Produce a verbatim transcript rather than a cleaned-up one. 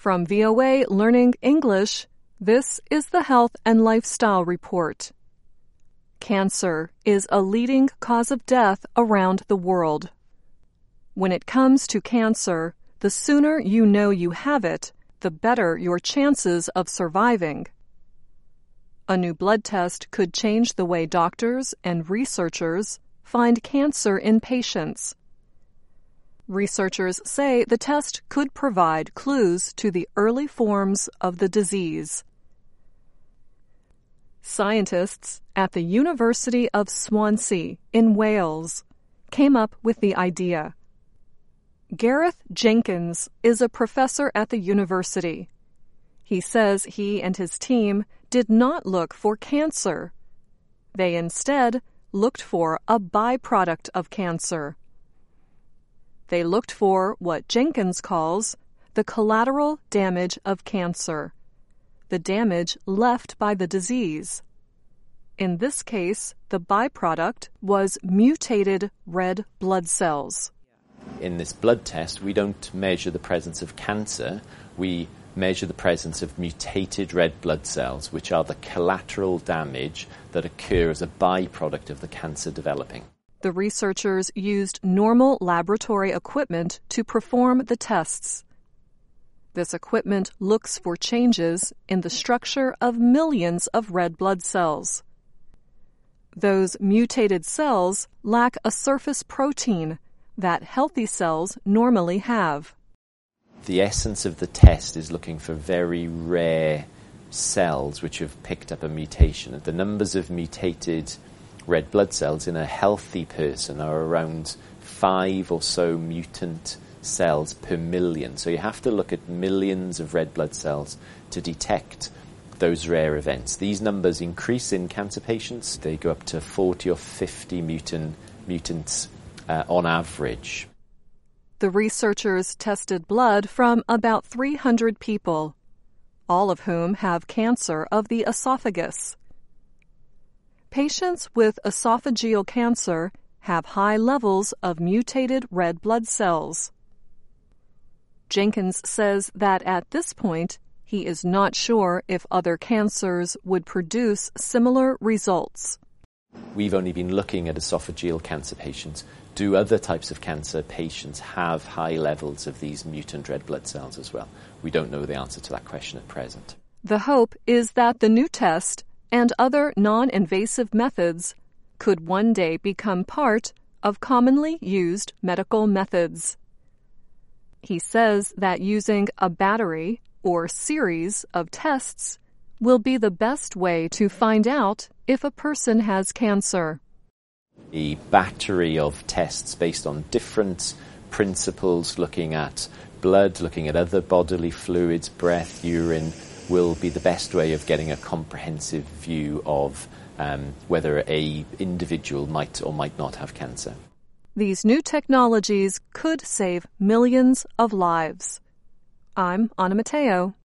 From V O A Learning English, this is the Health and Lifestyle Report. Cancer is a leading cause of death around the world. When it comes to cancer, the sooner you know you have it, the better your chances of surviving. A new blood test could change the way doctors and researchers find cancer in patients. Researchers say the test could provide clues to the early forms of the disease. Scientists at the University of Swansea in Wales came up with the idea. Gareth Jenkins is a professor at the university. He says he and his team did not look for cancer. They instead looked for a byproduct of cancer. They looked for what Jenkins calls the collateral damage of cancer, the damage left by the disease. In this case, the byproduct was mutated red blood cells. In this blood test, we don't measure the presence of cancer, we measure the presence of mutated red blood cells, which are the collateral damage that occur as a byproduct of the cancer developing. The researchers used normal laboratory equipment to perform the tests. This equipment looks for changes in the structure of millions of red blood cells. Those mutated cells lack a surface protein that healthy cells normally have. The essence of the test is looking for very rare cells which have picked up a mutation. The numbers of mutated red blood cells in a healthy person are around five or so mutant cells per million. So you have to look at millions of red blood cells to detect those rare events. These numbers increase in cancer patients. They go up to forty or fifty mutant, mutants uh, on average. The researchers tested blood from about three hundred people, all of whom have cancer of the esophagus. Patients with esophageal cancer have high levels of mutated red blood cells. Jenkins says that at this point, he is not sure if other cancers would produce similar results. We've only been looking at esophageal cancer patients. Do other types of cancer patients have high levels of these mutant red blood cells as well? We don't know the answer to that question at present. The hope is that the new test and other non-invasive methods could one day become part of commonly used medical methods. He says that using a battery or series of tests will be the best way to find out if a person has cancer. A battery of tests based on different principles, looking at blood, looking at other bodily fluids, breath, urine, will be the best way of getting a comprehensive view of um, whether an individual might or might not have cancer. These new technologies could save millions of lives. I'm Anna Matteo.